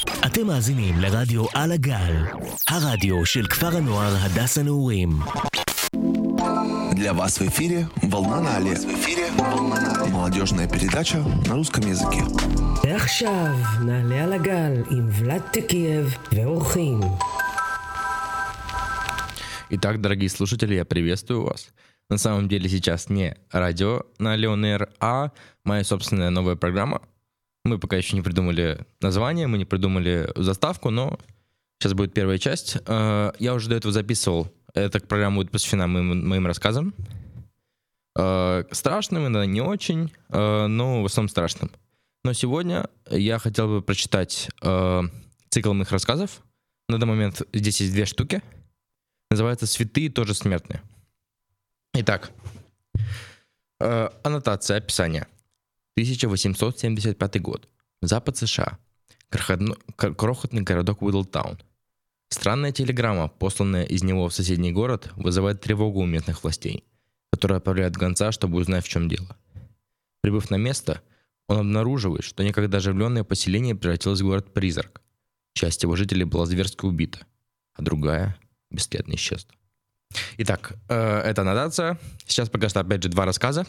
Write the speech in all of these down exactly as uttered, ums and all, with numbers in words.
אתם מאזינים לרדיו על הגל, הרדיו של כפר הנוער הדס הנעורים. Для вас в эфире «Волна на Алле». В эфире «Волна на Алле». Молодежная передача на русском языке. ועכשיו נעלה על הגל עם ולד טקייב ואורחים. Итак, дорогие слушатели, я приветствую вас. На самом деле сейчас не радио на Леонер, а моя собственная новая программа. Мы пока еще не придумали название, мы не придумали заставку, но сейчас будет первая часть. Я уже до этого записывал. Эта программа будет посвящена моим, моим рассказам. Страшным, иногда не очень, но в основном страшным. Но сегодня я хотел бы прочитать цикл моих рассказов. На данный момент здесь есть две штуки. Называется «Святые тоже смертные». Итак, э, аннотация, описание. тысяча восемьсот семьдесят пятый год. Запад США. Крохотно, крохотный городок Уидлтаун. Странная телеграмма, посланная из него в соседний город, вызывает тревогу у местных властей, которые отправляют гонца, чтобы узнать, в чем дело. Прибыв на место, он обнаруживает, что некогда оживленное поселение превратилось в город-призрак. Часть его жителей была зверски убита, а другая бесследно исчезла. Итак, э, это аннотация. Сейчас пока что, опять же, два рассказа.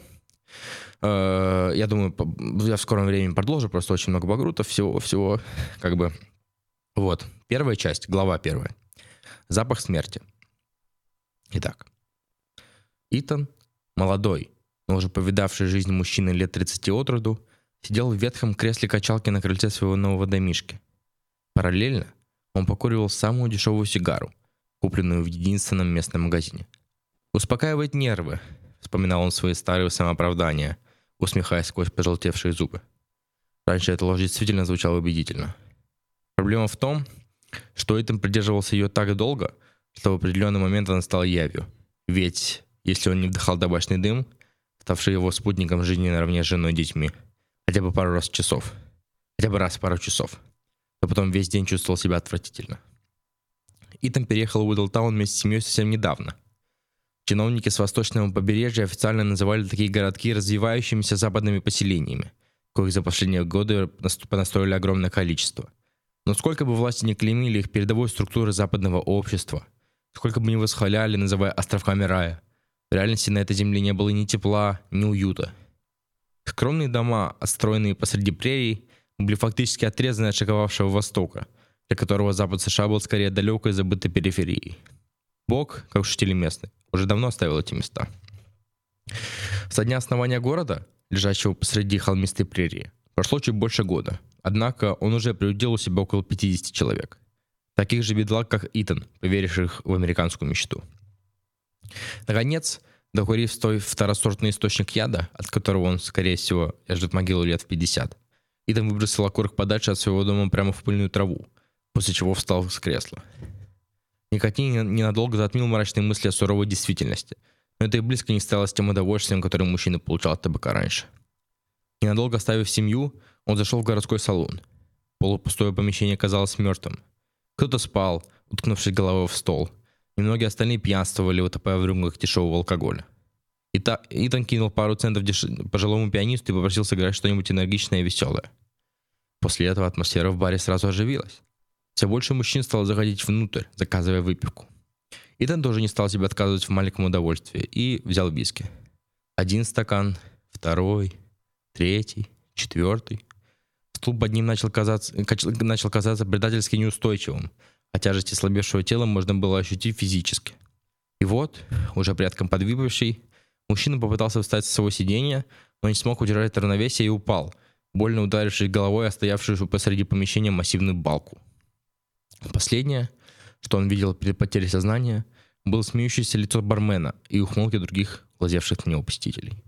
Э, я думаю, я в скором времени продолжу, просто очень много багрутов, всего-всего, как бы. Вот, первая часть, глава первая. Запах смерти. Итак, Итан, молодой, но уже повидавший жизнь мужчина лет тридцати от роду, сидел в ветхом кресле качалки на крыльце своего нового домишки. Параллельно он покуривал самую дешевую сигару, купленную в единственном местном магазине. «Успокаивает нервы», — вспоминал он свои старые самооправдания, усмехаясь сквозь пожелтевшие зубы. Раньше эта ложь действительно звучала убедительно. Проблема в том, что Итан придерживался ее так долго, что в определенный момент она стала явью. Ведь если он не вдыхал табачный дым, ставший его спутником жизни наравне с женой и детьми, хотя бы пару раз в часов, хотя бы раз в пару часов, то потом весь день чувствовал себя отвратительно. Итан переехал в Уидлтаун вместе с семьей совсем недавно. Чиновники с восточного побережья официально называли такие городки развивающимися западными поселениями, коих за последние годы понастроили огромное количество. Но сколько бы власти ни клеймили их передовой структуры западного общества, сколько бы ни восхваляли, называя островками рая, в реальности на этой земле не было ни тепла, ни уюта. Скромные дома, отстроенные посреди прерий, были фактически отрезаны от шиковавшего Востока, для которого Запад США был скорее далекой и забытой периферией. Бог, как шутили местные, уже давно оставил эти места. Со дня основания города, лежащего посреди холмистой прерии, прошло чуть больше года, однако он уже приудил у себя около пятидесяти человек. Таких же бедлак, как Итан, поверивших в американскую мечту. Наконец, докурив свой второсортный источник яда, от которого он, скорее всего, ляжет в могилу лет в пятьдесят, Итан выбросил окурок подальше от своего дома прямо в пыльную траву, после чего встал с кресла. Никотин ненадолго затмил мрачные мысли о суровой действительности, но это и близко не стояло с тем удовольствием, которое мужчина получал от табака раньше. Ненадолго оставив семью, он зашел в городской салон. Полупустое помещение казалось мертвым. Кто-то спал, уткнувшись головой в стол, и многие остальные пьянствовали, утопая в рюмках дешевого алкоголя. Ита- Итан кинул пару центов деш... пожилому пианисту и попросил сыграть что-нибудь энергичное и веселое. После этого атмосфера в баре сразу оживилась. Все больше мужчин стало заходить внутрь, заказывая выпивку. Итан тоже не стал себе отказывать в маленьком удовольствии и взял виски. Один стакан, второй, третий, четвертый. Стул под ним начал казаться, начал казаться предательски неустойчивым, а тяжесть ослабевшего тела можно было ощутить физически. И вот, уже порядком подвыпивший, мужчина попытался встать с своего сиденья, но не смог удержать равновесие и упал, больно ударившись головой о стоявшую посреди помещения массивную балку. Последнее, что он видел при потере сознания, было смеющееся лицо бармена и ухмылки других глазевших на него посетителей.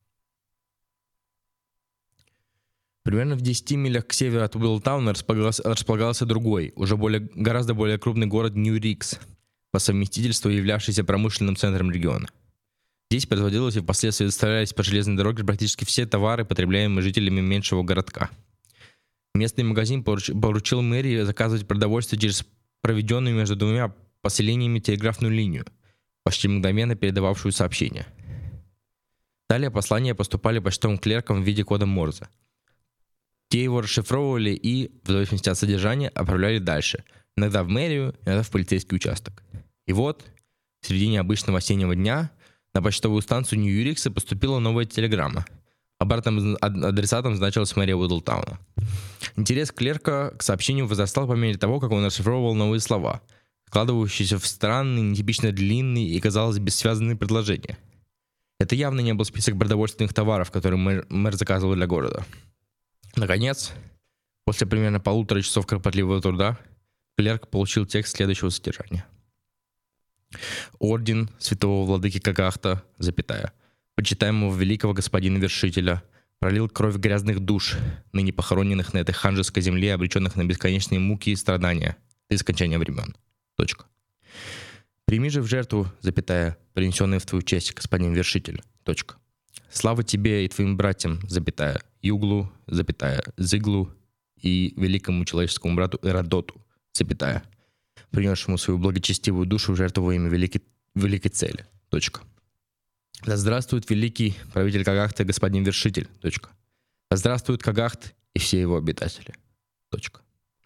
Примерно в десяти милях к северу от Уидлтауна располагался, располагался другой, уже более, гораздо более крупный город Нью-Рикс, по совместительству являвшийся промышленным центром региона. Здесь производилось и впоследствии доставлялись по железной дороге практически все товары, потребляемые жителями меньшего городка. Местный магазин поручил мэрии заказывать продовольствие через проведенную между двумя поселениями телеграфную линию, почти мгновенно передававшую сообщения. Далее послания поступали почтовым клеркам в виде кода Морзе. Те его расшифровывали и, в зависимости от содержания, отправляли дальше. Иногда в мэрию, иногда в полицейский участок. И вот, в середине обычного осеннего дня на почтовую станцию Нью-Юрикса поступила новая телеграмма. Обратным адресатом значилась мэрия Уидлтауна. Интерес клерка к сообщению возрастал по мере того, как он расшифровывал новые слова, складывающиеся в странные, нетипично длинные и, казалось, бессвязные предложения. Это явно не был список продовольственных товаров, которые мэр, мэр заказывал для города. Наконец, после примерно полутора часов кропотливого труда, клерк получил текст следующего содержания. Орден святого владыки Кагахта, запятая, почитаемого великого господина Вершителя, пролил кровь грязных душ, ныне похороненных на этой ханжеской земле, обреченных на бесконечные муки и страдания до скончания времен. Точка. Прими же в жертву, запятая, принесенные в твою честь, господин Вершитель. Точка. Слава тебе и твоим братьям, запятая, Юглу, запятая, Зиглу и великому человеческому брату Эродоту, запятая, принесшему свою благочестивую душу в жертву во имя великой, великой цели. Точка. Да здравствует великий правитель Кагахта, господин Вершитель. Точка. Да здравствует Кагахт и все его обитатели. Точка.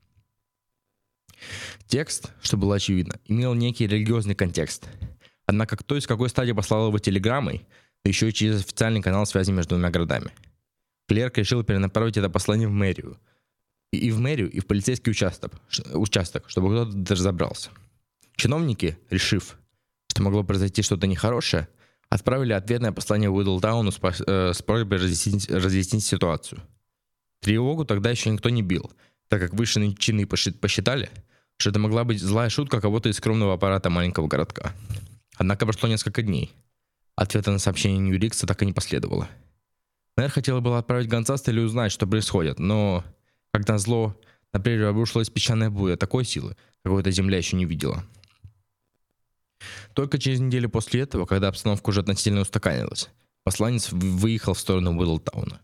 Текст, что было очевидно, имел некий религиозный контекст. Однако кто и с какой стати послал его телеграммой, да еще и через официальный канал связи между двумя городами. Клерк решил перенаправить это послание в мэрию. И, и в мэрию, и в полицейский участок, участок, чтобы кто-то разобрался. Чиновники, решив, что могло произойти что-то нехорошее, отправили ответное послание Уидлтауну с, э, с просьбой разъяснить, разъяснить ситуацию. Тревогу тогда еще никто не бил, так как высшие чины посчитали, что это могла быть злая шутка кого-то из скромного аппарата маленького городка. Однако прошло несколько дней. Ответа на сообщение Нью-Юрикса так и не последовало. Мэр хотел было отправить гонца с целью узнать, что происходит, но, как назло, на прерию обрушилась песчаная буря такой силы, какой эта земля еще не видела. Только через неделю после этого, когда обстановка уже относительно устаканилась, посланец выехал в сторону Уидлтауна.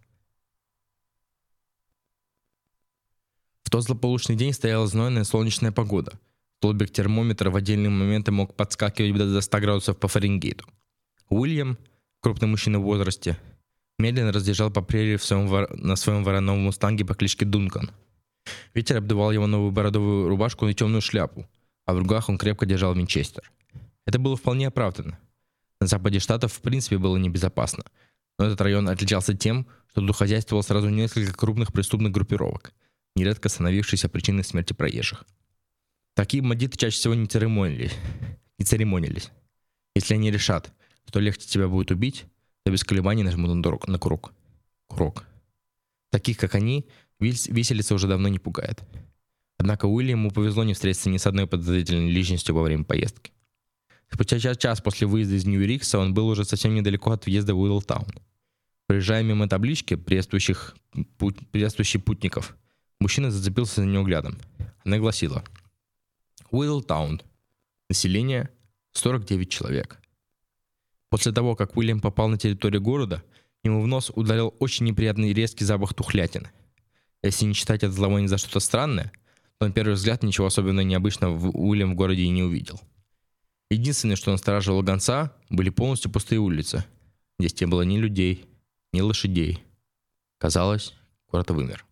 В тот злополучный день стояла знойная солнечная погода. Столбик термометра в отдельные моменты мог подскакивать до ста градусов по Фаренгейту. Уильям, крупный мужчина в возрасте, медленно разъезжал по прерии в своем вор... на своем вороном мустанге по кличке Дункан. Ветер обдувал его новую бородовую рубашку и темную шляпу, а в руках он крепко держал винчестер. Это было вполне оправдано. На западе штатов в принципе было небезопасно, но этот район отличался тем, что тут хозяйствовало сразу несколько крупных преступных группировок, нередко становившихся причиной смерти проезжих. Такие бандиты чаще всего не церемонились. Не церемонились. Если они решат, что легче тебя будет убить, то без колебаний нажмут на, дорог, на курок. Курок. Таких, как они, виселица уже давно не пугает. Однако Уильяму повезло не встретиться ни с одной подозрительной личностью во время поездки. Спустя час после выезда из Нью-Юрикса он был уже совсем недалеко от въезда в Уидлтаун. Проезжая мимо таблички, приветствующих путь, приветствующих путников, мужчина зацепился за нее взглядом. Она гласила: Уидлтаун. Население сорок девять человек. После того, как Уильям попал на территорию города, ему в нос ударил очень неприятный резкий запах тухлятины. Если не считать это зловоние за что-то странное, то на первый взгляд ничего особенно необычного в Уильям в городе и не увидел. Единственное, что настораживало гонца, были полностью пустые улицы. Здесь не было ни людей, ни лошадей. Казалось, город вымер.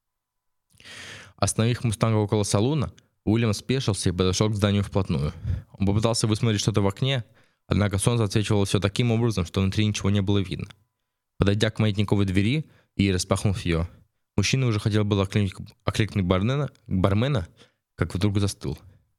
Остановив мустанга около салуна, Уильям спешился и подошел к зданию вплотную. Он попытался высмотреть что-то в окне, однако солнце отсвечивало все таким образом, что внутри ничего не было видно. Подойдя к маятниковой двери и распахнув ее, мужчина уже хотел было окликнуть, окликнуть бармена, бармена, как вдруг застыл.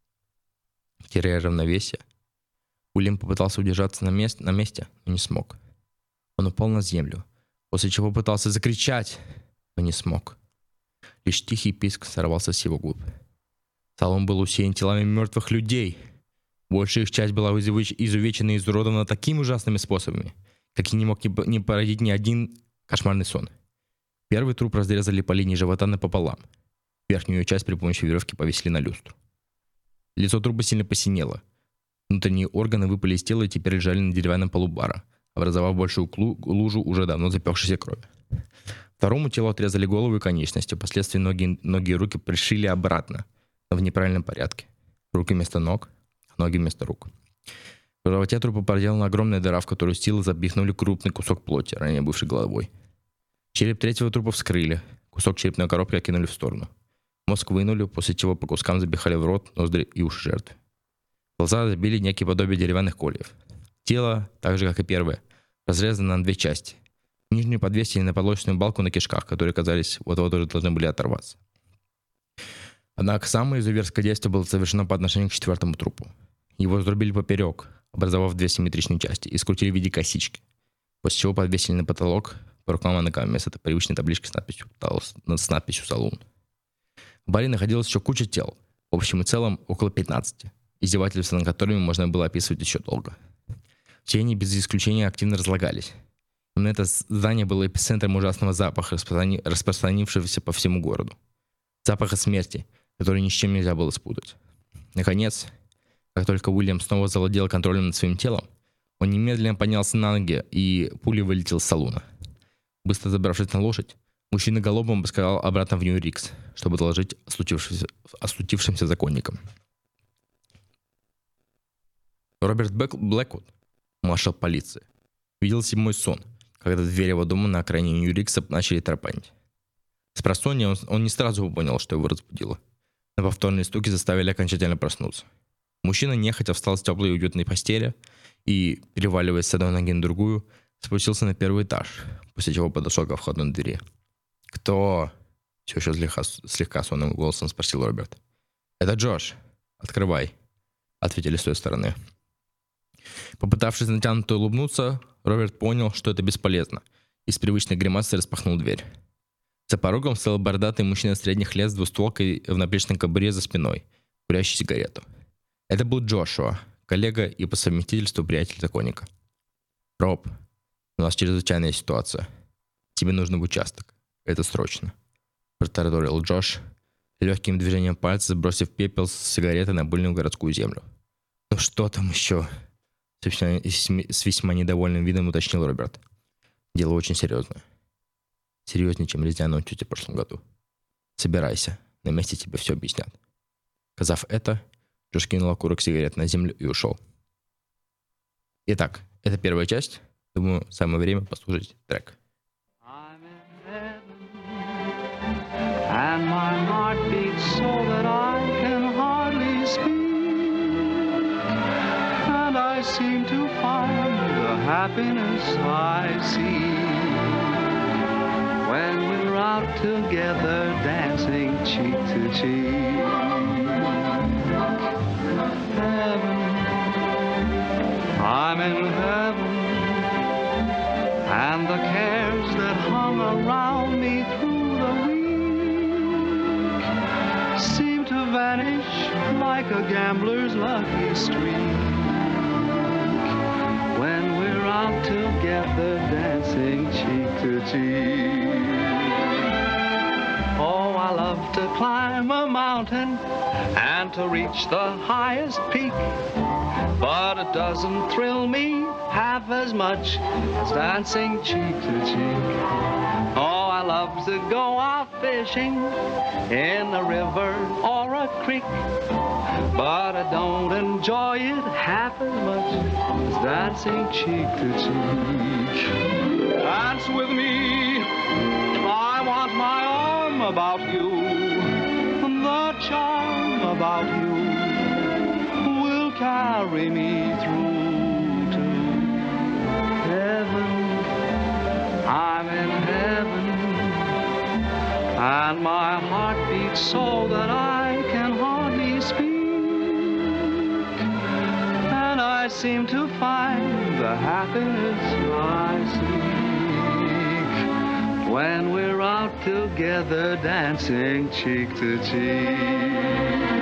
Теряя равновесие, Уильям попытался удержаться на, мест, на месте, но не смог. Он упал на землю, после чего пытался закричать, но не смог. Лишь тихий писк сорвался с его губ. Салон был усеян телами мертвых людей. Большая их часть была изувечена и изуродована такими ужасными способами, какие не мог не породить ни один кошмарный сон. Первый труп разрезали по линии живота напополам. Верхнюю ее часть при помощи веревки повесили на люстру. Лицо трупа сильно посинело. Внутренние органы выпали из тела и теперь лежали на деревянном полу бара, образовав большую лужу уже давно запекшейся крови. Второму телу отрезали голову и конечности, впоследствии ноги, ноги и руки пришили обратно, но в неправильном порядке. Руки вместо ног, ноги вместо рук. В животе трупа проделана огромная дыра, в которую силы запихнули крупный кусок плоти, ранее бывший головой. Череп третьего трупа вскрыли, Кусок черепной коробки окинули в сторону. Мозг вынули, после чего по кускам запихали в рот, ноздри и уши жертвы. Глаза забили некие подобие деревянных кольев. Тело, так же как и первое, разрезано на две части. Нижнюю подвесили на подложечную балку на кишках, которые, казались, вот-вот уже должны были оторваться. Однако самое изуверское действие было совершено по отношению к четвертому трупу. Его разрубили поперек, образовав две симметричные части, и скрутили в виде косички, после чего подвесили на потолок по рукам и ногам вместо привычной таблички с надписью, с надписью «Салун». В баре находилось еще куча тел, в общем и целом около пятнадцати, издевательства над которыми можно было описывать еще долго. Все они без исключения активно разлагались. Именно это здание было эпицентром ужасного запаха, распространи... распространившегося по всему городу. Запаха смерти, который ни с чем нельзя было спутать. Наконец, как только Уильям снова завладел контролем над своим телом, он немедленно поднялся на ноги и пулей вылетел с салуна. Быстро забравшись на лошадь, мужчина галопом поскакал обратно в Нью-Рикс, чтобы доложить о случившемся, о случившемся законникам. Роберт Бэк... Блэквуд, маршал полиции, видел седьмой сон, когда двери его дома на окраине Нью-Рикса начали тарапанить. Спросонья он, он не сразу понял, что его разбудило, но повторные стуки заставили окончательно проснуться. Мужчина нехотя встал с теплой и уютной постели и, переваливаясь с одной ноги на другую, спустился на первый этаж, после чего подошел ко входной двери. «Кто?» — все еще слегка, слегка сонным голосом спросил Роберт. «Это Джош. Открывай», — ответили с той стороны. Попытавшись натянуто улыбнуться, Роберт понял, что это бесполезно, и с привычной гримасой распахнул дверь. За порогом стоял бородатый мужчина средних лет с двустволкой в наплечной кобуре за спиной, курящий сигарету. Это был Джошуа, коллега и по совместительству приятель законника. «Роб, у нас чрезвычайная ситуация. Тебе нужно в участок. Это срочно», — протараторил Джош, легким движением пальца сбросив пепел с сигареты на пыльную городскую землю. «Ну что там еще?» — с весьма недовольным видом уточнил Роберт. «Дело очень серьезное. Серьезнее, чем резня тетя в прошлом году. Собирайся, на месте тебе все объяснят». Сказав это, Джош кинул окурок сигарет на землю и ушел. Итак, это первая часть. Думаю, самое время послушать трек. And my heart beats so that I can hardly speak, and I seem to find the happiness I see when we're out together dancing cheek to cheek. Heaven, I'm in heaven, and the cares that hung around me through the week seem to vanish like a gambler's lucky streak when we're out together dancing cheek to cheek. Oh, I love to climb a mountain and to reach the highest peak, but it doesn't thrill me half as much as dancing cheek to cheek. Oh, I love to go out fishing in a river or a creek, but I don't enjoy it half as much as dancing cheek to cheek. Dance with me, I want my arm about you, the charm about you will carry me through to heaven. I'm in heaven, and my heart beats so that I can hardly speak, and I seem to find the happiness I seek when we're out together dancing cheek to cheek.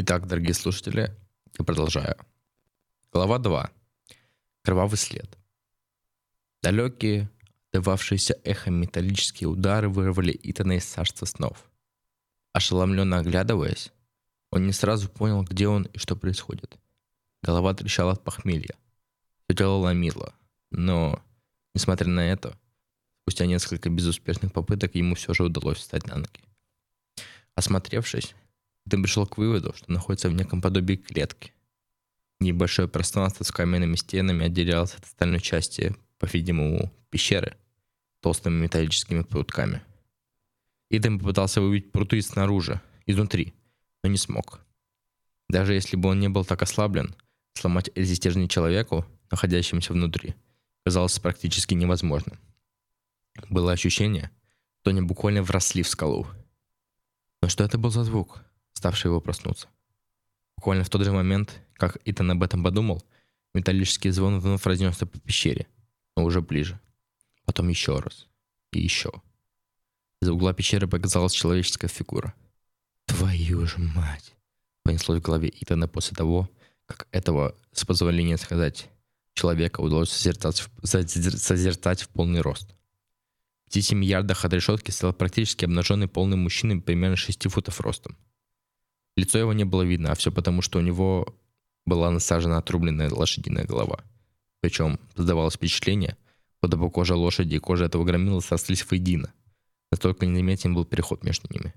Итак, дорогие слушатели, я продолжаю. Глава два. Кровавый след. Далекие, отдававшиеся эхом металлические удары вырвали Итана из царства снов. Ошеломленно оглядываясь, он не сразу понял, где он и что происходит. Голова трещала от похмелья. Все тело ломило. Но, несмотря на это, спустя несколько безуспешных попыток ему все же удалось встать на ноги. Осмотревшись, Итан пришел к выводу, что находится в неком подобии клетки. Небольшое пространство с каменными стенами отделялось от остальной части, по-видимому, пещеры, толстыми металлическими прутками. Итан попытался выбить пруты снаружи, изнутри, но не смог. Даже если бы он не был так ослаблен, сломать эти стержни человеку, находящемуся внутри, казалось практически невозможным. Было ощущение, что они буквально вросли в скалу. Но что это был за звук, ставший его проснуться? Буквально в тот же момент, как Итан об этом подумал, металлический звон вновь разнесся по пещере, но уже ближе. Потом еще раз. И еще. Из-за угла пещеры показалась человеческая фигура. «Твою же мать!» понеслось в голове Итана после того, как этого, с позволения сказать, человека удалось созерцать в, созерцать в полный рост. В пяти-семи ярдах от решетки стоял практически обнаженный полный мужчина примерно шести футов ростом. Лицо его не было видно, а все потому, что у него была насажена отрубленная лошадиная голова. Причем создавалось впечатление, будто бы кожа лошади и кожа этого громила срослись воедино. Настолько незаметен был переход между ними.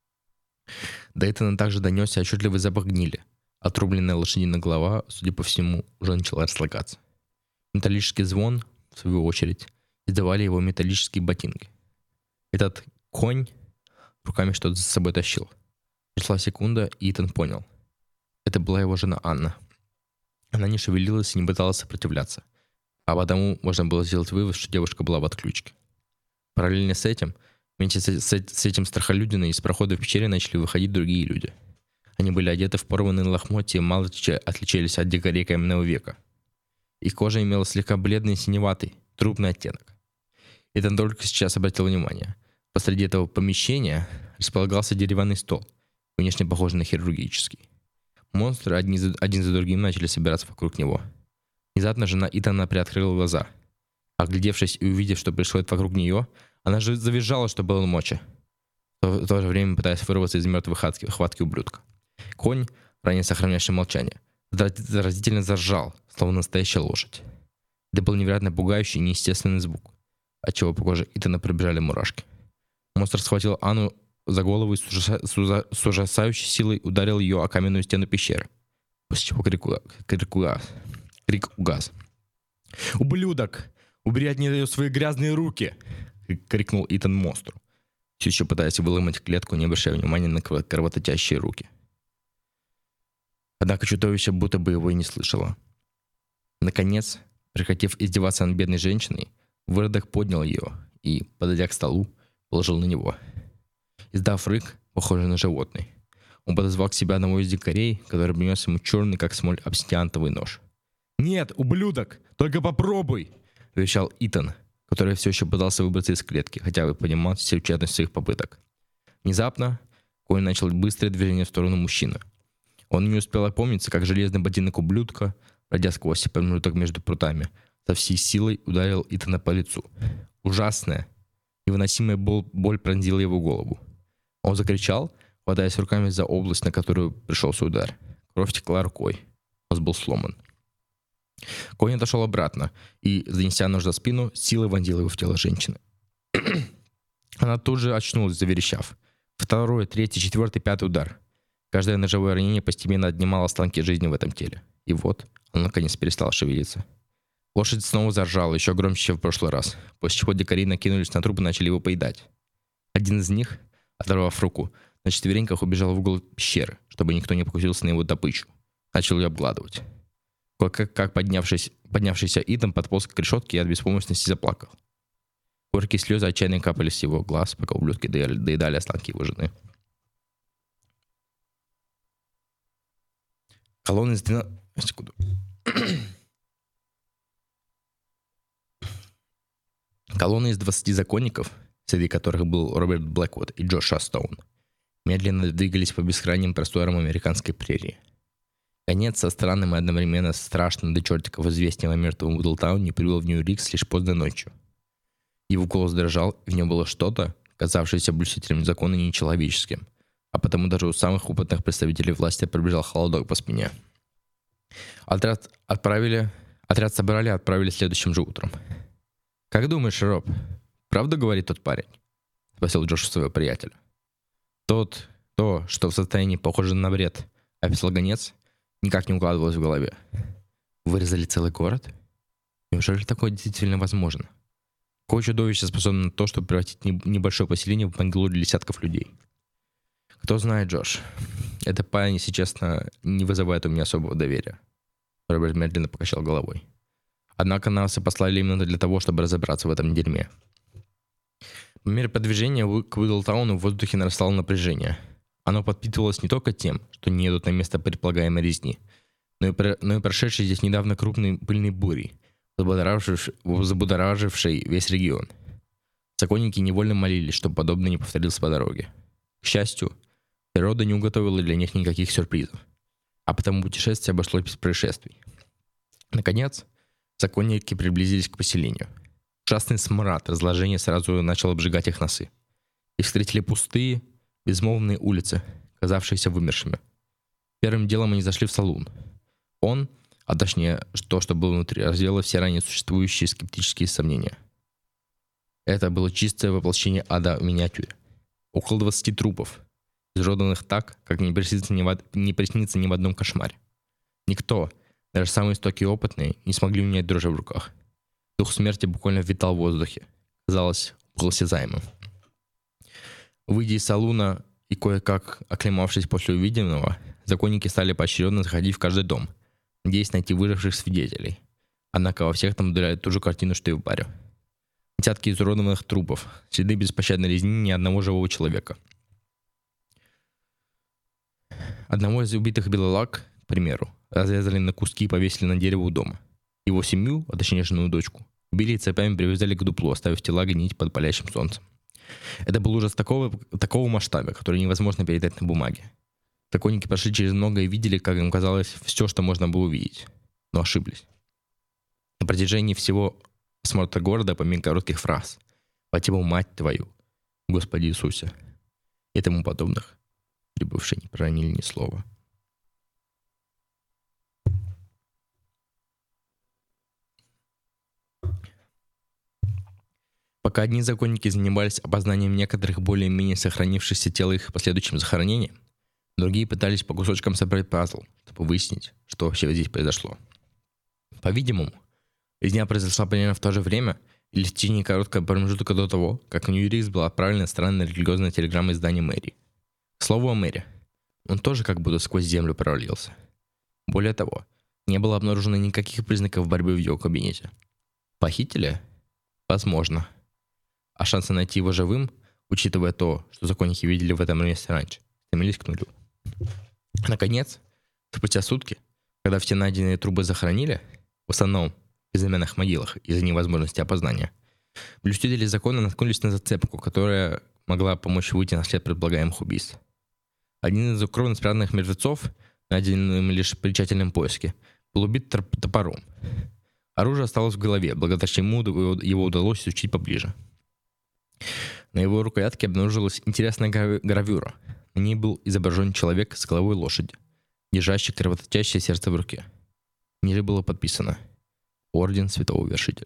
До Итана также донесся отчетливый запах гнили. Отрубленная лошадиная голова, судя по всему, уже начала разлагаться. Металлический звон, в свою очередь, издавали его металлические ботинки. Этот конь руками что-то за собой тащил. Прошла секунда, и Итан понял. Это была его жена Анна. Она не шевелилась и не пыталась сопротивляться. А потому можно было сделать вывод, что девушка была в отключке. Параллельно с этим, вместе с, с, с этим страхолюдиной из прохода в пещере начали выходить другие люди. Они были одеты в порванные лохмотья и мало отличались от дикарей каменного века. Их кожа имела слегка бледный синеватый, трупный оттенок. Итан только сейчас обратил внимание. Посреди этого помещения располагался деревянный стол, внешне похожий на хирургический. Монстры один за, один за другим начали собираться вокруг него. Внезапно жена Итана приоткрыла глаза. Оглядевшись и увидев, что происходит вокруг нее, она же завизжала, что было мочи, в то же время пытаясь вырваться из мертвой хватки, хватки ублюдка. Конь, ранее сохранявший молчание, заразительно заржал, словно настоящая лошадь. Это был невероятно пугающий и неестественный звук, отчего по коже Итана пробежали мурашки. Монстр схватил Анну за голову и с, ужаса, с, ужа, с ужасающей силой ударил ее о каменную стену пещеры, после чего крик, крик, угас. крик угас. «Ублюдок! Убери от нее свои грязные руки!» — крикнул Итан монстру, все еще пытаясь выломать клетку, не обращая внимания на кровоточащие руки. Однако чудовище будто бы его и не слышало. Наконец, прекратив издеваться над бедной женщиной, выродок поднял ее и, подойдя к столу, положил на него. Издав рык, похожий на животный, он подозвал к себе одного из дикарей, который принес ему черный, как смоль, обсидиантовый нож. «Нет, ублюдок, только попробуй!» — вещал Итан, который все еще пытался выбраться из клетки, хотя бы понимал всю тщетность своих попыток. Внезапно конь начал быстрое движение в сторону мужчины. Он не успел опомниться, как железный ботинок ублюдка, пройдя сквозь промежуток между прутами, со всей силой ударил Итана по лицу. Ужасная, невыносимая боль, боль пронзила его голову. Он закричал, хватаясь руками за область, на которую пришелся удар. Кровь текла рукой. Нос был сломан. Конь отошел обратно и, занеся нож за спину, силой вонзил его в тело женщины. Она тут же очнулась, заверещав. Второй, третий, четвертый, пятый удар. Каждое ножевое ранение постепенно отнимало останки жизни в этом теле. И вот он наконец перестал шевелиться. Лошадь снова заржала, еще громче, чем в прошлый раз, после чего дикари накинулись на труп и начали его поедать. Один из них, оторвав руку, на четвереньках убежал в угол пещеры, чтобы никто не покусился на его добычу. Начал ее обгладывать. Как, как поднявшись, поднявшийся Итан подполз к решетке и от беспомощности заплакал. Горькие слезы отчаянно капали с его глаз, пока ублюдки доедали, доедали останки его жены. Колонна из двенадцати... Секунду. Колонна из двадцати законников, среди которых был Роберт Блэквуд и Джош Стоун, медленно двигались по бескрайним просторам американской прерии. Конец со странным и одновременно страшным до чертиков известием о мертвом Уидлтауне прибыл в Нью-Рикс лишь поздно ночью. Его голос дрожал, и в нем было что-то, казавшееся блюстителем закона нечеловеческим, а потому даже у самых опытных представителей власти пробежал холодок по спине. Отряд отправили, отряд собрали и отправили следующим же утром. «Как думаешь, Роб, правда говорит тот парень?» — спросил Джош своего приятеля. Тот, то, что в состоянии похоже на бред, описал гонец, никак не укладывалось в голове. Вырезали целый город? Неужели такое действительно возможно? Какое чудовище способно на то, чтобы превратить небольшое поселение в могилу для десятков людей? Кто знает, Джош. Этот парень, если честно, не вызывает у меня особого доверия. Роберт медленно покачал головой. Однако нас и послали именно для того, чтобы разобраться в этом дерьме. По мере продвижения к Уидлтауну в воздухе нарастало напряжение. Оно подпитывалось не только тем, что не едут на место предполагаемой резни, но и, про, но и прошедшей здесь недавно крупной пыльной бурей, забудоражившей, забудоражившей весь регион. Законники невольно молились, чтобы подобное не повторилось по дороге. К счастью, природа не уготовила для них никаких сюрпризов, а потому путешествие обошлось без происшествий. Наконец, законники приблизились к поселению. Ужасный смрад разложения сразу начал обжигать их носы. Их встретили пустые, безмолвные улицы, казавшиеся вымершими. Первым делом они зашли в салун. Он, а точнее то, что было внутри, развеяло все ранее существующие скептические сомнения. Это было чистое воплощение ада в миниатюре. Около двадцати трупов, изуродованных так, как не приснится ни в, не приснится ни в одном кошмаре. Никто, даже самые стойкие и опытные, не смогли унять дрожи в руках. Дух смерти буквально витал в воздухе. Казалось, был осязаемым. Выйдя из салуна и кое-как оклемавшись после увиденного, законники стали поочередно заходить в каждый дом, надеясь найти выживших свидетелей. Однако во всех там наблюдали ту же картину, что и в баре. Десятки изуродованных трупов, следы беспощадной резни ни одного живого человека. Одного из убитых Белолак, к примеру, разрезали на куски и повесили на дерево у дома. Его семью, а точнее жену и дочку, убили и цепями привязали к дуплу, оставив тела гнить под палящим солнцем. Это был ужас такого, такого масштаба, который невозможно передать на бумаге. Законники прошли через многое и видели, как им казалось, все, что можно было увидеть. Но ошиблись. На протяжении всего осмотра города, помимо коротких фраз «По типу мать твою», «Господи Иисусе» и тому подобных, прибывшие не проронили ни слова. Пока одни законники занимались опознанием некоторых более-менее сохранившихся тел их последующим захоронением, другие пытались по кусочкам собрать пазл, чтобы выяснить, что вообще здесь произошло. По-видимому, резня произошла примерно в то же время или в течение короткого промежутка до того, как в Нью-Рикс была отправлена странная религиозная телеграмма из здания мэрии. К слову о мэре, он тоже как будто сквозь землю провалился. Более того, не было обнаружено никаких признаков борьбы в его кабинете. Похитили? Возможно. А шансы найти его живым, учитывая то, что законники видели в этом месте раньше, стремились к нулю. Наконец, спустя сутки, когда все найденные трупы захоронили, в основном в безымянных могилах из-за невозможности опознания, блюстители закона наткнулись на зацепку, которая могла помочь выйти на след предполагаемых убийств. Один из кровно спрятанных мертвецов, найденным лишь при тщательном поиске, был убит топором. Оружие осталось в голове, благодаря чему его удалось изучить поближе. На его рукоятке обнаружилась интересная гравюра. На ней был изображен человек с головой лошади, держащий кровоточащее сердце в руке. Ниже было подписано «Орден Святого Вершителя».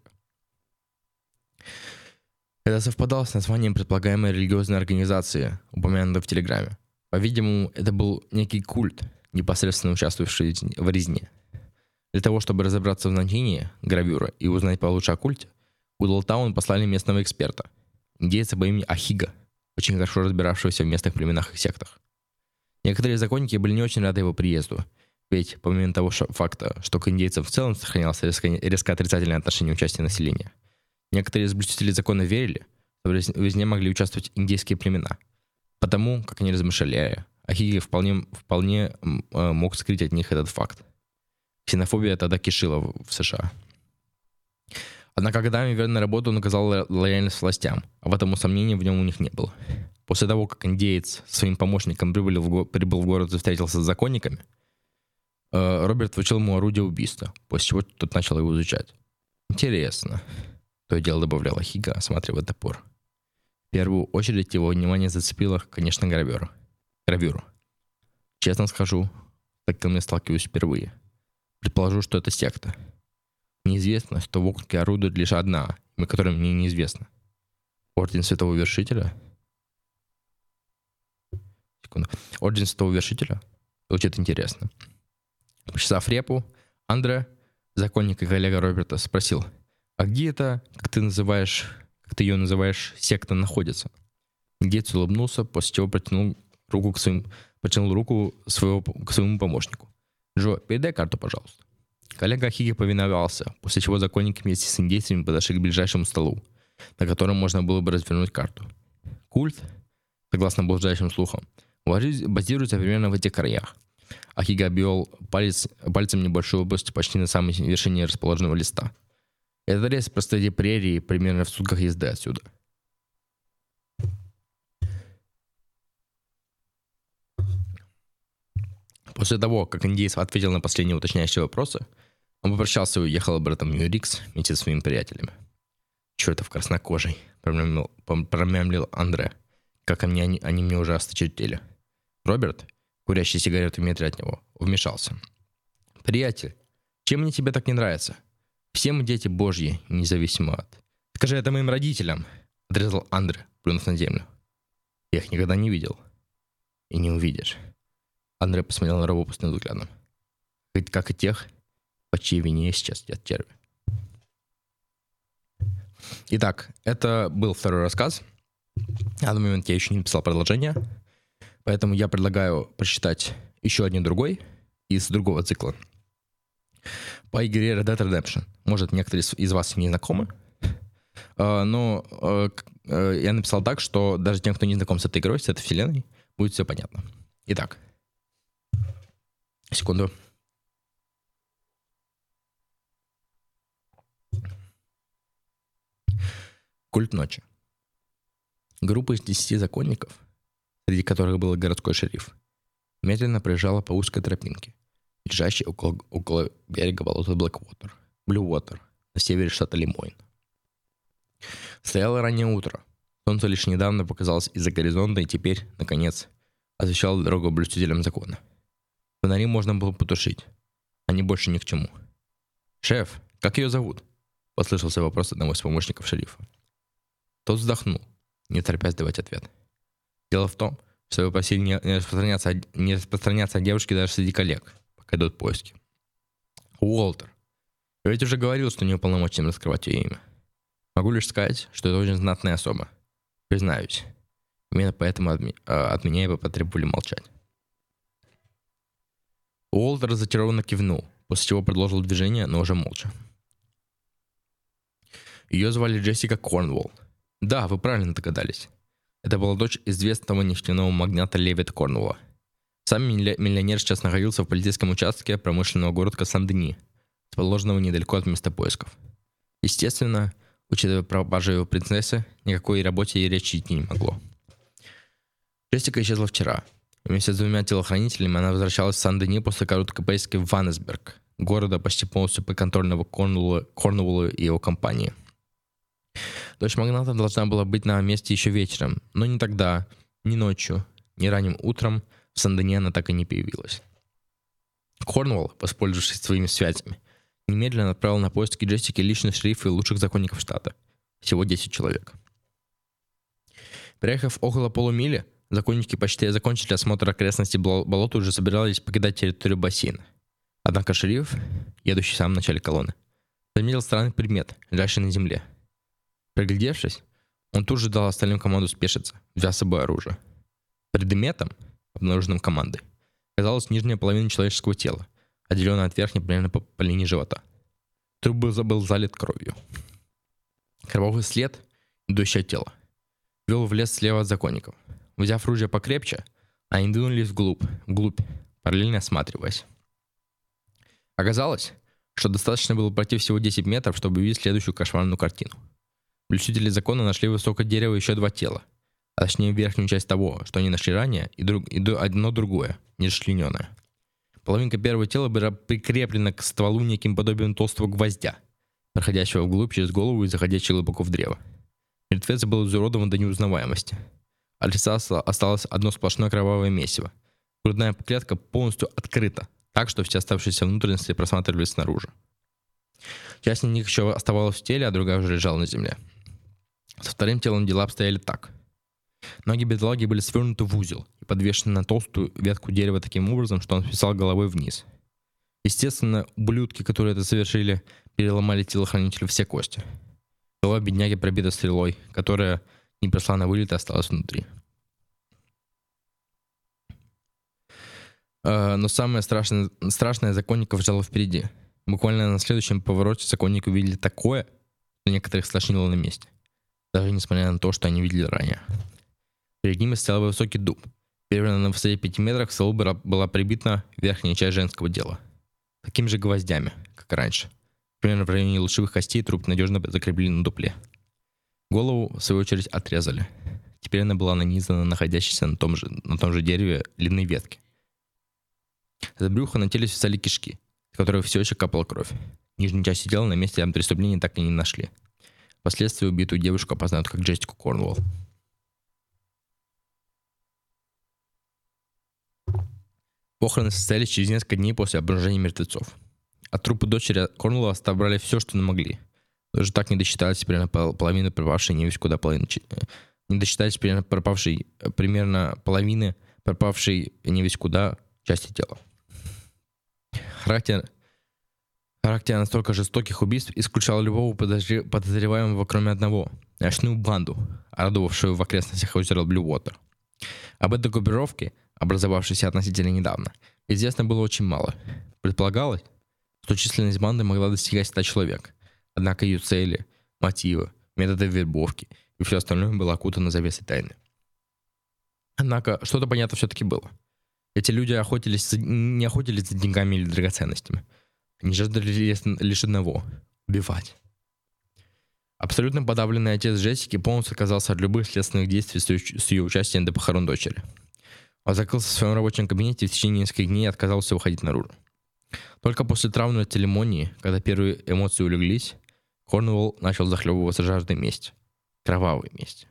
Это совпадало с названием предполагаемой религиозной организации, упомянутой в телеграмме. По-видимому, это был некий культ, непосредственно участвовавший в резне. Для того, чтобы разобраться в значении гравюры и узнать получше о культе, в Уидлтаун послали местного эксперта, индейца по имени Ахига, очень хорошо разбиравшегося в местных племенах и сектах. Некоторые законники были не очень рады его приезду, ведь помимо того факта, что к индейцам в целом сохранялось резко, резко отрицательное отношение участия населения, некоторые из блюстителей закона верили, что в резне могли участвовать индейские племена. Потому, как они размышляли, Ахига вполне, вполне э, мог скрыть от них этот факт. Ксенофобия тогда кишила в, в США. Однако годами верной работы он оказал лояльность властям, а в этом сомнений в нем у них не было. После того, как индеец со своим помощником прибыл в, го- прибыл в город и встретился с законниками, э, Роберт вручил ему орудие убийства, после чего тот начал его изучать. «Интересно», — то и дело добавляла Хига, осматривая топор. В первую очередь его внимание зацепило, конечно, гравюру. гравюру. Честно скажу, так ко мне сталкиваюсь впервые. Предположу, что это секта. Неизвестно, что в округе орудует лишь одна, имя которой мне неизвестно. Орден Святого Вершителя? Секунду. Орден Святого Вершителя? Звучит интересно. Почесав репу, Андре, законник и коллега Роберта, спросил: «А где это, как ты называешь, как ты ее называешь, секта находится?» Индеец улыбнулся, после чего протянул руку к своим, протянул руку своего, к своему помощнику. «Джо, передай карту, пожалуйста». Коллега Хиги повиновался, после чего законники вместе с индейцами подошли к ближайшему столу, на котором можно было бы развернуть карту. Культ, согласно блуждающим слухам, базируется примерно в этих краях. А Хига обвел палец, пальцем небольшую область почти на самой вершине расположенного листа. Это лес посреди прерии, примерно в сутках езды отсюда. После того, как индейец ответил на последние уточняющие вопросы, он попрощался и уехал обратно в Нью-Рикс вместе со своими приятелями. «Чертов краснокожий», — промямлил, промямлил Андре, как они, они, они мне уже осточертели. Роберт, курящий сигарету в метре от него, вмешался. «Приятель, чем мне тебе так не нравится? Все мы дети божьи, независимо от...» «Скажи это моим родителям», — отрезал Андре, плюнув на землю. «Я их никогда не видел. И не увидишь». Андре посмотрел на Робу пустым взглядом. «Ведь как и тех, по чьей вине сейчас сидят черви». Итак, это был второй рассказ. На данный момент я еще не написал продолжение, поэтому я предлагаю прочитать еще один другой из другого цикла по игре Red Dead Redemption. Может, некоторые из вас не знакомы, но я написал так, что даже тем, кто не знаком с этой игрой, с этой вселенной, будет все понятно. Итак, секунду. Культ ночи. Группа из десяти законников, среди которых был городской шериф, медленно проезжала по узкой тропинке, лежащей около, около берега болота Блэквотер, Блювотер, на севере штата Лимойн. Стояло раннее утро. Солнце лишь недавно показалось из-за горизонта и теперь, наконец, освещало дорогу блюстителям закона. Фонари можно было потушить. Они больше ни к чему. «Шеф, как ее зовут?» — послышался вопрос одного из помощников шерифа. Тот вздохнул, не торопясь давать ответ. Дело в том, что его просили не распространяться, не распространяться о девушке даже среди коллег, пока идут поиски. Уолтер. Я ведь уже говорил, что не уполномочен раскрывать ее имя. Могу лишь сказать, что это очень знатная особа. Признаюсь. Именно поэтому от, ми- от меня и потребовали молчать. Уолтер разочарованно кивнул, после чего продолжил движение, но уже молча. Ее звали Джессика Корнволл. Да, вы правильно догадались. Это была дочь известного нефтяного магната Левита Корнволла. Сам миллионер сейчас находился в полицейском участке промышленного городка Сан-Дени, расположенного недалеко от места поисков. Естественно, учитывая пропажу его принцессы, никакой работе и речи идти не могло. Джессика исчезла вчера. Вместе с двумя телохранителями она возвращалась в Сан-Дени после короткой поездки в Ваннесберг, города почти полностью подконтрольного Корнуоллу и его компании. Дочь магната должна была быть на месте еще вечером, но ни тогда, ни ночью, ни ранним утром в Сан-Дени она так и не появилась. Корнуолл, воспользовавшись своими связями, немедленно отправил на поиски Джессики личных шерифа и лучших законников штата. Всего десять человек. Приехав около полумили, законники почти закончили осмотр окрестностей болота и уже собирались покидать территорию бассейна. Однако шериф, едущий в самом начале колонны, заметил странный предмет, лежащий на земле. Приглядевшись, он тут же дал остальным команду спешиться, взяв с собой оружие. Предметом, обнаруженным командой, оказалась нижняя половина человеческого тела, отделенная от верхней примерно по, по линии живота. Труп был, был залит кровью. Кровавый след, идущий от тела, вел в лес слева от законников. Взяв ружье покрепче, они двинулись вглубь, вглубь, параллельно осматриваясь. Оказалось, что достаточно было пройти всего десять метров, чтобы увидеть следующую кошмарную картину. Блюстители закона нашли в высокое дерево еще два тела. а точнее верхнюю часть того, что они нашли ранее, и, друг, и одно другое, не расчлененное. Половинка первого тела была прикреплена к стволу неким подобием толстого гвоздя, проходящего вглубь через голову и заходящего глубоко в древо. Мертвец был изуродован до неузнаваемости. От лица осталось одно сплошное кровавое месиво. Грудная клетка полностью открыта, так что все оставшиеся внутренности просматривались снаружи. Часть из них еще оставалась в теле, а другая уже лежала на земле. Со вторым телом дела обстояли так. Ноги бедолаги были свернуты в узел и подвешены на толстую ветку дерева таким образом, что он свисал головой вниз. Естественно, ублюдки, которые это совершили, переломали телохранителю все кости. Голова бедняги пробита стрелой, которая не прошла на вылет и осталась внутри. Но самое страшное, страшное законников ждало впереди. Буквально на следующем повороте законники увидели такое, что некоторых стошнило на месте. Даже несмотря на то, что они видели ранее. Перед ними стоял высокий дуб. Примерно на высоте пяти метров к столу была прибита верхняя часть женского тела. Такими же гвоздями, как и раньше. Примерно в районе лучевых костей труп надежно закрепили на дупле. Голову, в свою очередь, отрезали. Теперь она была нанизана на находящейся на том же, на том же дереве длинной ветки. За брюха на теле свисали кишки, с которых все еще капала кровь. Нижнюю часть тела на месте преступления так и не нашли. Впоследствии убитую девушку опознают как Джессику Корнуолл. Похороны состоялись через несколько дней после обнаружения мертвецов. От трупа дочери Корнуолла отобрали все, что могли. Даже так не досчитались примерно половины пропавшей невесть куда половины. Не досчитались примерно пропавшей примерно половины пропавшей невесть куда части тела. Характер, характер настолько жестоких убийств исключал любого подозреваемого, кроме одного — ночную банду, орудовавшую в окрестностях озера Блю-Уотер. Об этой группировке, образовавшейся относительно недавно, известно было очень мало. Предполагалось, что численность банды могла достигать ста человек, однако ее цели, мотивы, методы вербовки и все остальное было окутано завесой тайны. Однако что-то понятно все-таки было. Эти люди охотились за, не охотились за деньгами или драгоценностями. Они жаждали лишь одного — убивать. Абсолютно подавленный отец Джессики полностью отказался от любых следственных действий с ее участием до похорон дочери. Он закрылся в своем рабочем кабинете и в течение нескольких дней отказался выходить наружу. Только после травмной церемонии, когда первые эмоции улеглись, Корнуолл начал захлебываться жаждой мести. Кровавой мести.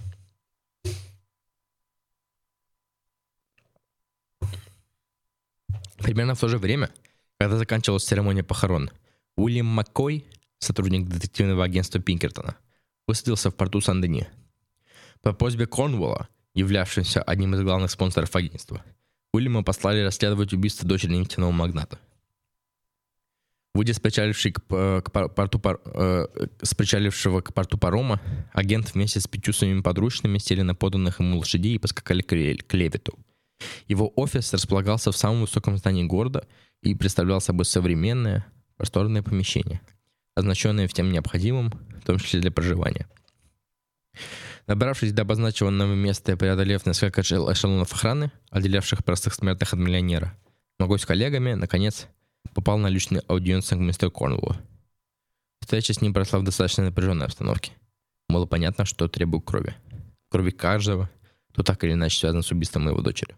Примерно в то же время, когда заканчивалась церемония похорон, Уильям Маккой, сотрудник детективного агентства Пинкертона, высадился в порту Сан-Дени. По просьбе Корнуолла, являвшегося одним из главных спонсоров агентства, Уильяма послали расследовать убийство дочери нефтяного магната. Выйдя с причалившей к, к порту, э, с причалившего к порту парома, агент вместе с пятью своими подручными сели на поданных ему лошадей и поскакали к Левиту. Его офис располагался в самом высоком здании города и представлял собой современное, просторное помещение, оснащенное всем необходимым, в том числе для проживания. Добравшись до обозначенного места и преодолев несколько эшелонов охраны, отделявших простых смертных от миллионера, Маккой с коллегами, наконец, попал на личный аудиенцию к мистеру Корнуоллу. Встреча с ним прошла в достаточно напряженной обстановке. Было понятно, что требует крови. Крови каждого, кто так или иначе связан с убийством моего дочери.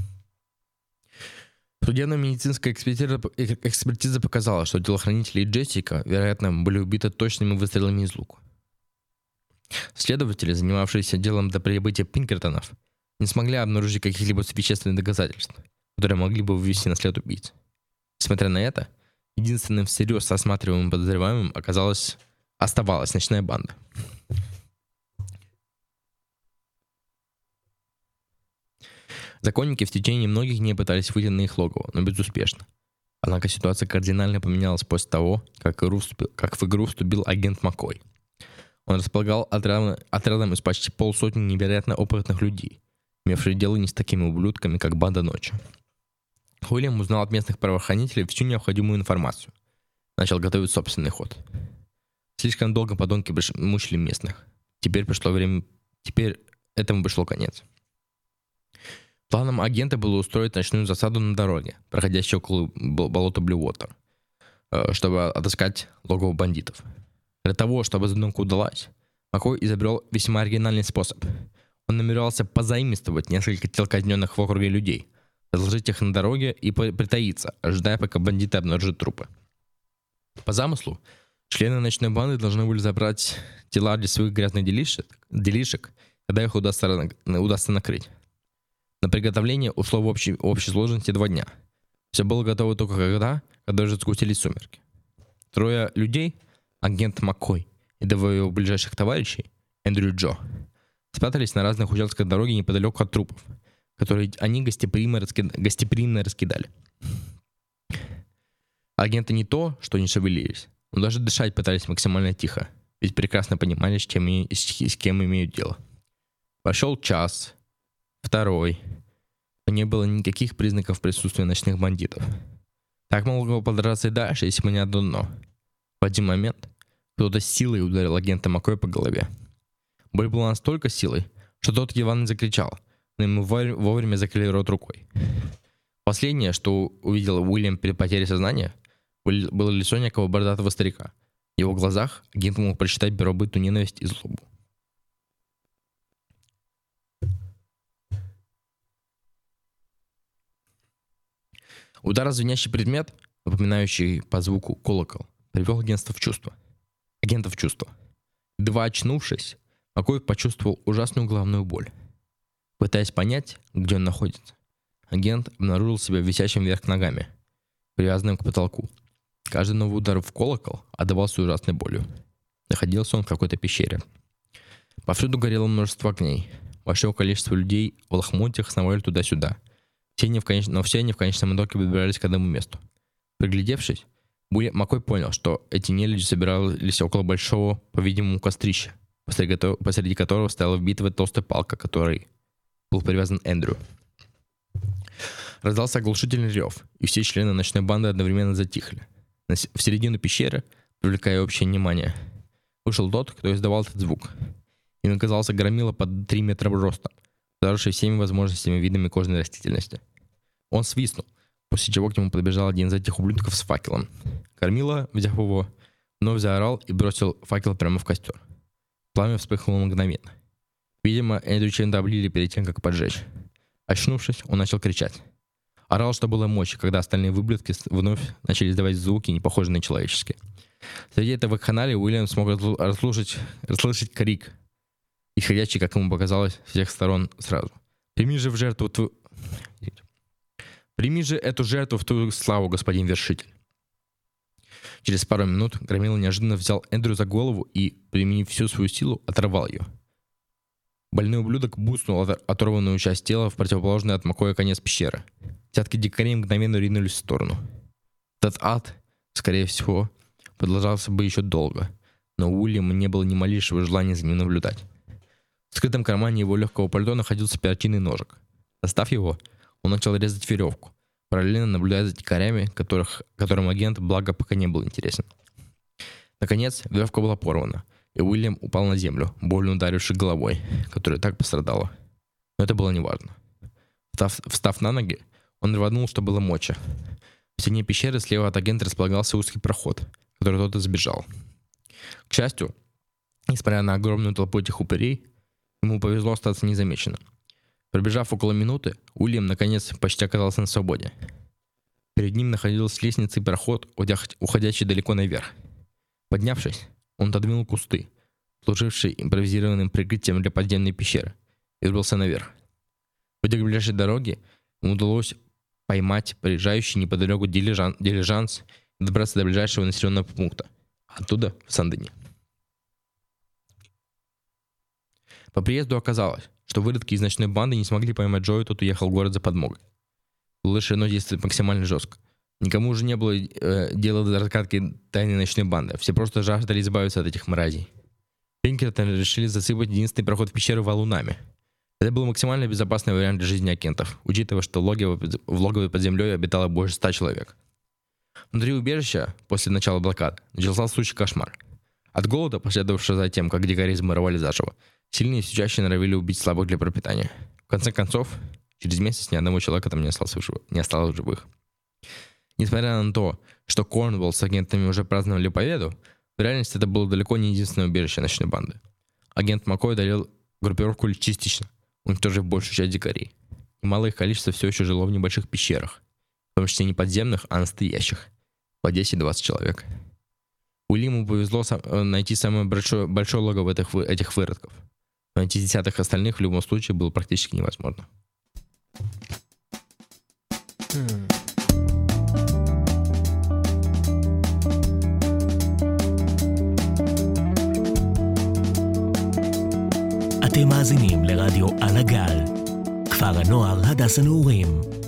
Судебно-медицинская экспертиза, экспертиза показала, что телохранители и Джессика, вероятно, были убиты точными выстрелами из лука. Следователи, занимавшиеся делом до прибытия Пинкертонов, не смогли обнаружить каких-либо вещественных доказательств, которые могли бы вывести на след убийц. Несмотря на это, единственным всерьез осматриваемым подозреваемым оказалась, оставалась ночная банда. Законники в течение многих дней пытались выйти на их логово, но безуспешно. Однако ситуация кардинально поменялась после того, как, игру вступил, как в игру вступил агент Маккой. Он располагал отрядом, отрядом из почти полсотни невероятно опытных людей, имевших дело не с такими ублюдками, как банда ночи. Уильям узнал от местных правоохранителей всю необходимую информацию. Начал готовить собственный ход. Слишком долго подонки мучили местных. Теперь пришло время... Теперь этому пришло конец. Планом агента было устроить ночную засаду на дороге, проходящей около болота Блю-Уотер, чтобы отыскать логово бандитов. Для того, чтобы задумка удалась, Маккой изобрел весьма оригинальный способ. Он намеревался позаимствовать несколько тел казненных в округе людей, разложить их на дороге и притаиться, ожидая, пока бандиты обнаружат трупы. По замыслу, члены ночной банды должны были забрать тела для своих грязных делишек, делишек когда их удастся, удастся накрыть. На приготовление ушло в общей, общей сложности два дня. Все было готово только когда, когда уже сгустились сумерки. Трое людей, агент Маккой и двое его ближайших товарищей, Эндрю и Джо, спрятались на разных участках дороги неподалеку от трупов, которые они гостеприимно, раскид... гостеприимно раскидали. Агенты не то, что не шевелились, но даже дышать пытались максимально тихо, ведь прекрасно понимали, с кем, и... с кем имеют дело. Прошел час, второй, но не было никаких признаков присутствия ночных бандитов. Так могло подраться и дальше, если бы не одно дно. В один момент кто-то с силой ударил агента Маккоя по голове. Боль была настолько силой, что тот едва не закричал, но ему вовремя закрыли рот рукой. Последнее, что увидел Уильям при потере сознания, было лицо некого бородатого старика. В его глазах агент мог прочитать первобытную ненависть и злобу. Удар о звенящий предмет, напоминающий по звуку колокол, привел агентство в чувство. Агента в чувство. Едва очнувшись, Маккой почувствовал ужасную головную боль. Пытаясь понять, где он находится, агент обнаружил себя висящим вверх ногами, привязанным к потолку. Каждый новый удар в колокол отдавался ужасной болью. Находился он в какой-то пещере. Повсюду горело множество огней. Большое количество людей в лохмотьях сновали туда-сюда. Все они в конеч... Но все они в конечном итоге выбирались к одному месту. Приглядевшись, Маккой понял, что эти нелюди собирались около большого, по-видимому, кострища, посреди, посреди которого стояла вбитая толстая палка, к которой был привязан Эндрю. Раздался оглушительный рев, и все члены ночной банды одновременно затихли. В середину пещеры, привлекая общее внимание, вышел тот, кто издавал этот звук. Им оказался громила под три метра ростом, ударивший всеми возможностями видами кожной растительности. Он свистнул, после чего к нему подбежал один из этих ублюдков с факелом. Громила, взяв его, вновь заорал и бросил факел прямо в костер. Пламя вспыхнуло мгновенно. Видимо, Эндрю чем-то облили перед тем, как поджечь. Очнувшись, он начал кричать. Орал, что было мочи, когда остальные выблядки вновь начали издавать звуки, не похожие на человеческие. Среди этого канала Уильям смог расслышать, расслышать крик, исходящий, как ему показалось, с всех сторон сразу. «Прими же в жертву твою... Прими же эту жертву в твою славу, господин вершитель!» Через пару минут Громила неожиданно взял Эндрю за голову и, применив всю свою силу, оторвал ее. Больной ублюдок буцнул оторванную часть тела в противоположный от Маккоя конец пещеры. Десятки дикарей мгновенно ринулись в сторону. Этот ад, скорее всего, продолжался бы еще долго, но у Уильяма не было ни малейшего желания за ним наблюдать. В скрытом кармане его легкого пальто находился перочинный ножик. Достав его, он начал резать веревку, параллельно наблюдая за дикарями, которых, которым агент, благо, пока не был интересен. Наконец, веревка была порвана, и Уильям упал на землю, больно ударившись головой, которая так пострадала. Но это было неважно. Встав, встав на ноги, он рванул, что было мочи. В стене пещеры слева от агента располагался узкий проход, который тот и сбежал. К счастью, несмотря на огромную толпу этих упырей, ему повезло остаться незамеченным. Пробежав около минуты, Уильям наконец почти оказался на свободе. Перед ним находилась лестница и проход, уходящий далеко наверх. Поднявшись, он отодвинул кусты, служившие импровизированным прикрытием для подземной пещеры, и выбрался наверх. Выйдя к ближайшей дороге, ему удалось поймать проезжающий неподалеку дилижан, дилижанс и добраться до ближайшего населенного пункта, оттуда в Сен-Дени. По приезду оказалось, что выродки из ночной банды не смогли поймать Джо, и тот уехал в город за подмогой. Было решено действовать максимально жестко. Никому уже не было э, дела до раскатки тайной ночной банды. Все просто жаждали избавиться от этих мразей. Пинкертоны решили засыпать единственный проход в пещеру валунами. Это был максимально безопасный вариант для жизни агентов, учитывая, что логово, в логове под землей обитало больше ста человек. Внутри убежища, после начала блокады, начался сущий кошмар. От голода, последовавшего за тем, как дикари изморовали заживо, сильные все чаще норовили убить слабых для пропитания. В конце концов, через месяц ни одного человека там не осталось, не осталось в живых. Несмотря на то, что Корнуолл с агентами уже праздновали победу, в реальности это было далеко не единственное убежище ночной банды. Агент Маккой дарил группировку частично, уничтожив большую часть дикарей. Немалое их количество все еще жило в небольших пещерах, в том числе не подземных, а настоящих, по десять-двадцать человек. Уильяму повезло сам, найти самое большое, большое логово этих, этих выродков. Но найти десятых остальных в любом случае было практически невозможно. Hmm. אתם מאזינים לרדיו על הגל, כפר הנוער הדס הנעורים.